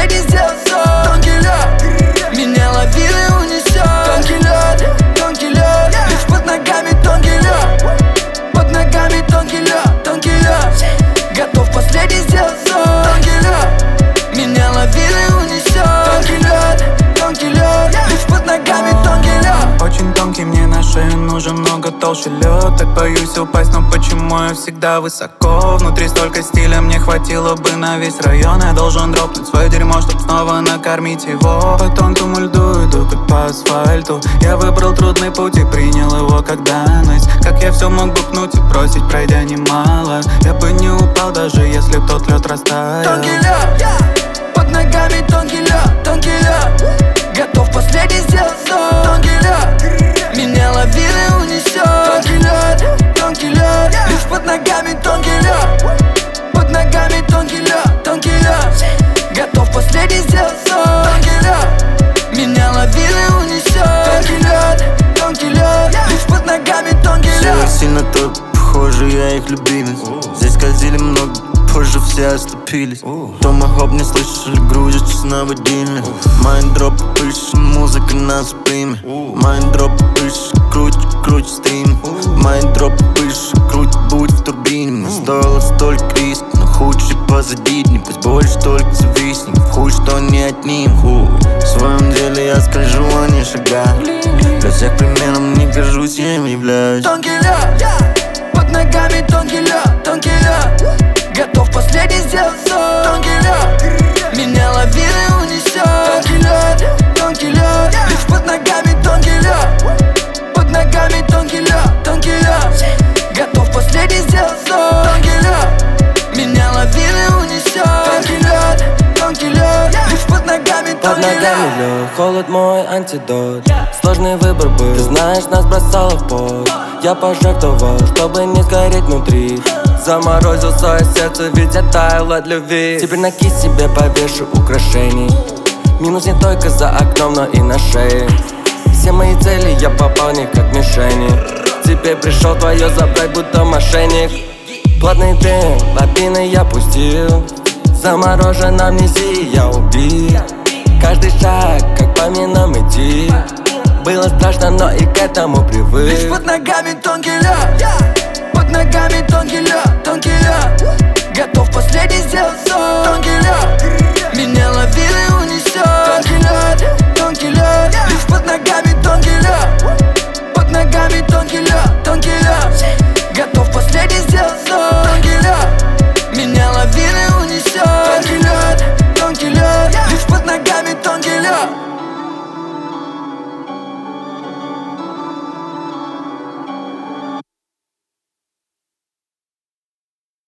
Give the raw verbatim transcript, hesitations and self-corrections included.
последний сделал сон. Тонкий лед, меня ловил и унесет. Тонкий лед, тонкий лед, лишь под ногами тонкий лед. Под ногами тонкий лед, тонкий лед, готов последний сделать сон. Тонкий лед, меня ловил и унесет. Тонкий лед, тонкий лед, лишь под ногами тонкий лед. Очень тонкий, мне на шею нужен много толще лед. Так боюсь упасть, но почему я всегда высоко? Внутри столько стиля, мне хватило бы на весь район. Я должен дропнуть свое дерьмо, чтоб снова накормить его. По тонкому льду иду, как по асфальту. Я выбрал трудный путь и принял его как данность. Как я все мог бы пнуть и бросить, пройдя немало. Я бы не упал, даже если б тот лед растаял. Тонкий лед, под ногами тонкий лед, тонкий лед, готов последний сделать сон. Тонкий лед, меня ловил и унесет. Тонкий лед, тонкий лед, лишь под ногами тонкий лед. Под ногами тонкий лед, тонкий лед, готов последний сделать сон. Тонкий лед, меня ловил и унесет. Тонкий лед, тонкий лед, лишь под ногами тонкий лед. Все сильно тот, похоже, я их любимец. Здесь скользили много, позже все оступились. Тома хоп не слышали, грузишься на будильник. Майндроп пишешь, музыка на спиме. Майндроп пишешь, круть, круть стрим. Майндроп пишешь, круть, будь в турбине. Мне стоило столько риск, но худший позади дни. Пусть больше только зависни, хуй, что не одним. Хуй. В своем деле я скольжу, а не шагаю. Для всех примером не горжусь, я им являюсь. Тонкий лед, под ногами тонкий лед, тонкий лед, готов последний сделать сон. Тонкий лед, меня ловил и унесет. Тонкий лед, тонкий лед, лишь под ногами тонкий лед. Под ногами тонкий лед, тонкий лед, готов последний сделать сон. Тонкий лед, меня ловил и унесет. Тонкий лед, тонкий лед, лишь под ногами Под тонкий ногами лед. лед, холод мой антидот. Сложный выбор был, ты знаешь, нас бросало в пот. Я пожертвовал, чтобы не сгореть внутри. Заморозил свое сердце, ведь я таял от любви. Теперь на кисть себе повешу украшений. Минус не только за окном, но и на шее. Все мои цели я попал не как мишени. Теперь пришел твое забрать, будто мошенник. Плотный дым, лапины я пустил. Заморожена амнезия, я убил. Каждый шаг, как по минам идти. Было страшно, но и к этому привык. Лишь под ногами тонкий лед, под ногами тонкий лед, тонкий